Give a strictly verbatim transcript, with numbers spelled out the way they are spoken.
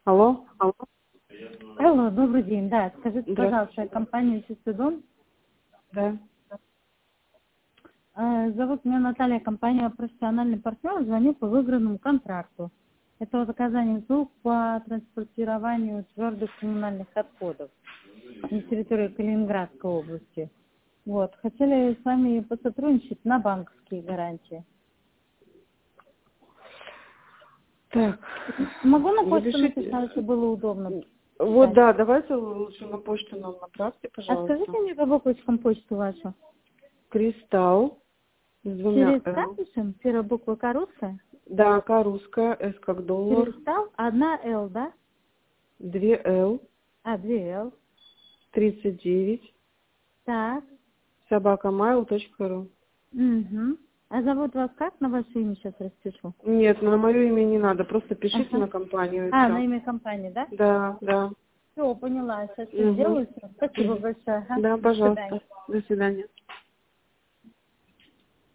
Алло? Алло? Алло, добрый день. Да, скажите, Да. пожалуйста, компания «Чистый дом». Да. Э, Зовут меня Наталья, компания «Профессиональный партнер». Звоню по выигранному контракту. Это вот оказание услуг по транспортированию твердых коммунальных отходов на территории Калининградской области. Вот. Хотели с вами посотрудничать на банковские гарантии. Так. Могу на почту Запишите. написать, если было удобно? Вот, писать? да, давайте лучше на почту нам направьте, А пожалуйста. скажите мне, какую почту почту вашу? Кристалл с двумя Через Л. пишем? Первая буква К русская? Да, К русская, С как доллар, Кристалл, одна Л, да? две Л, А, две Л. тридцать девять, Так. собака mail точка ру. Угу. А зовут вас как? На ваше имя сейчас распишу. Нет, на мое имя не надо, просто пишите Ага. на компанию и А, все. на имя компании, да? Да, да. Все, поняла. Сейчас все Угу. сделаю. Спасибо большое. Ага. Да, До свидания. пожалуйста. До свидания.